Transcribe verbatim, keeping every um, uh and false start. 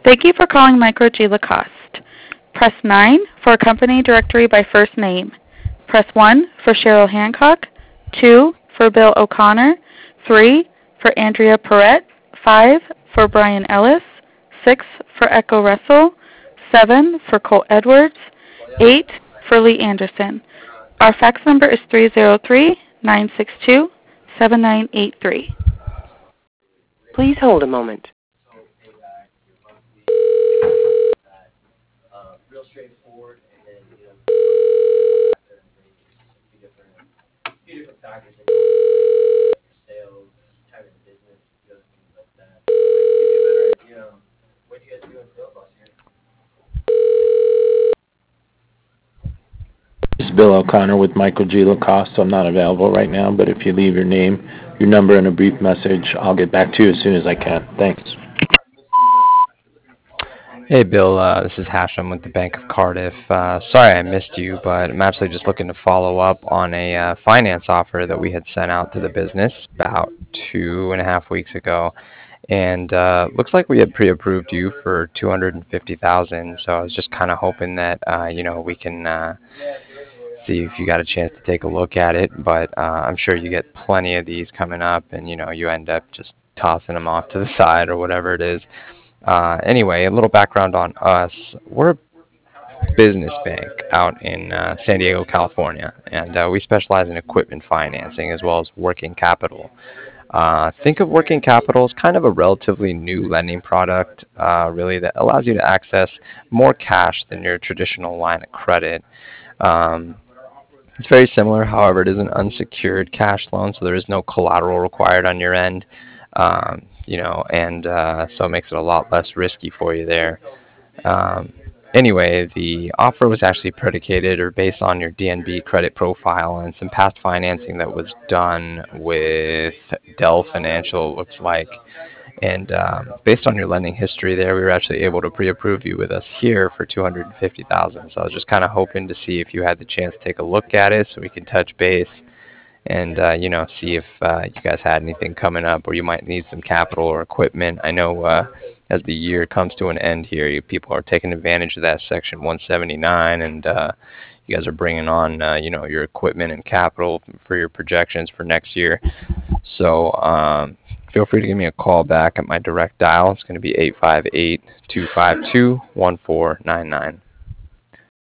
Thank you for calling Micro G Lacoste. Press nine for a company directory by first name. Press one for Cheryl Hancock, two for Bill O'Connor, three for Andrea Perrette, five for Brian Ellis, six for Echo Russell, seven for Cole Edwards, eight for Lee Anderson. Our fax number is three zero three, nine six two, seven nine eight three. Please hold a moment. This is Bill O'Connor with Michael G. Lacoste. I'm not available right now, but if you leave your name, your number, and a brief message, I'll get back to you as soon as I can. Thanks. Hey, Bill. Uh, this is Hashem with the Bank of Cardiff. Uh, sorry I missed you, but I'm actually just looking to follow up on a uh, finance offer that we had sent out to the business about two and a half weeks ago. And uh, looks like we had pre-approved you for two hundred fifty thousand dollars. So I was just kind of hoping that, uh, you know, we can uh, see if you got a chance to take a look at it. But uh, I'm sure you get plenty of these coming up, and, you know, you end up just tossing them off to the side or whatever it is. Uh, anyway, a little background on us. We're a business bank out in uh, San Diego, California, and uh, we specialize in equipment financing as well as working capital. Uh, think of working capital as kind of a relatively new lending product, uh, really, that allows you to access more cash than your traditional line of credit. Um, it's very similar, however, it is an unsecured cash loan, so there is no collateral required on your end. Um, you know, and uh, so it makes it a lot less risky for you there. Um, anyway, the offer was actually predicated or based on your D N B credit profile and some past financing that was done with Dell Financial, looks like. And um, based on your lending history there, we were actually able to pre-approve you with us here for two hundred fifty thousand dollars. So I was just kind of hoping to see if you had the chance to take a look at it so we can touch base and, uh, you know, see if uh, you guys had anything coming up or you might need some capital or equipment. I know uh, as the year comes to an end here, you, people are taking advantage of that Section one seventy-nine, and uh, you guys are bringing on, uh, you know, your equipment and capital for your projections for next year. So um, feel free to give me a call back at my direct dial. It's going to be eight five eight, two five two, one four nine nine.